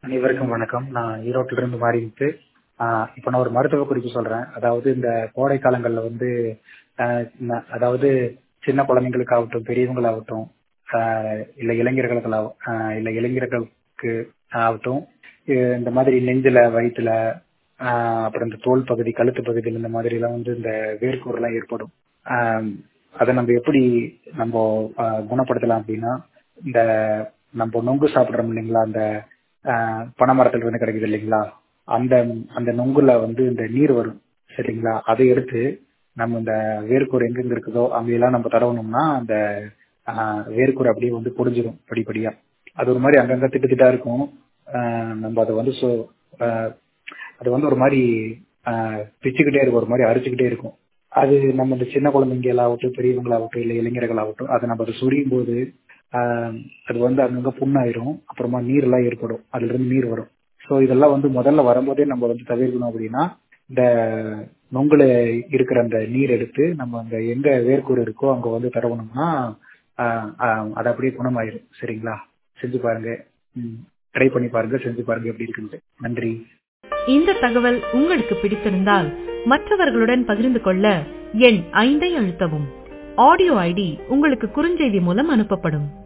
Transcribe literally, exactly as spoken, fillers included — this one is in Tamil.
அனைவருக்கும் வணக்கம். நான் ஈரோட்டில இருந்து மாறிட்டு இப்போ நான் ஒரு மருத்துவ குறிப்பு சொல்றேன். அதாவது இந்த கோடை காலங்கள்ல வந்து ஆஹ் ந- அதாவது சின்ன குழந்தைங்களுக்காகட்டும் பெரியவங்களாகட்டும் ஆஹ் இல்ல இளைஞர்களுக்கு இல்ல இளைஞர்களுக்கு ஆகட்டும் இ- இந்த மாதிரி நெஞ்சில வயிற்றுல அப்புறம் இந்த தோல் பகுதி கழுத்து பகுதியில் இந்த மாதிரி எல்லாம் வந்து இந்த வேர்க்கூறுலாம் ஏற்படும். ஆஹ் அதை நம்ம எப்படி நம்ம ஆஹ் குணப்படுத்தலாம் அப்படின்னா இந்த நம்ம நொங்கு சாப்பிடுறோம் இல்லைங்களா, அந்த ஆஹ் பனைமரத்துல இருந்து கிடைக்குது இல்லைங்களா, அந்த அந்த நொங்குல வந்து இந்த நீர் வரும் சரிங்களா, அதை எடுத்து நம்ம இந்த வேர்க்கூர் எங்கெங்க இருக்குதோ அங்கெல்லாம் நம்ம தடவணும்னா அந்த ஆஹ் வேர்க்கூர் அப்படியே வந்து பொடிஞ்சிடும் படிப்படியா. அது ஒரு மாதிரி அங்கங்க திட்டு திட்டா இருக்கும். ஆஹ் நம்ம அதை வந்து சொ- ஆஹ் அது வந்து ஒரு மாதிரி ஆஹ் பிச்சுக்கிட்டே இருக்கும், ஒரு மாதிரி அரிச்சுக்கிட்டே இருக்கும். அது நம்ம இந்த சின்ன குழந்தைங்களாகட்டும் பெரியவங்களாகட்டும் இல்லை இளைஞர்களாகட்டும் அதை நம்ம அதை சொரியும் போது ஆஹ் அது வந்து அங்கங்க புண்ணாயிரும், அப்புறமா நீர் எல்லாம் ஏற்படும், அதுல இருந்து நீர் வரும். ஸோ இதெல்லாம் வந்து முதல்ல வரும்போதே நம்ம வந்து தவிர்க்கணும். அப்படின்னா இந்த நொங்குல இருக்கிற அந்த நீர் எடுத்து நம்ம அங்க எங்க வேர்க்கூறு இருக்கோ அங்க வந்து தடவணும்னா ஆஹ் ஆஹ் அது அப்படியே குணமாயிரும். சரிங்களா, செஞ்சு பாருங்க. ட்ரை பண்ணி பாருங்க, செஞ்சு பாருங்க எப்படி இருக்குன்னு. நன்றி. இந்த தகவல் உங்களுக்கு பிடித்திருந்தால் மற்றவர்களுடன் பகிர்ந்து கொள்ள எண் ஐந்தை அழுத்தவும். ஆடியோ ஐடி உங்களுக்கு குறுஞ்செய்தி மூலம் அனுப்பப்படும்.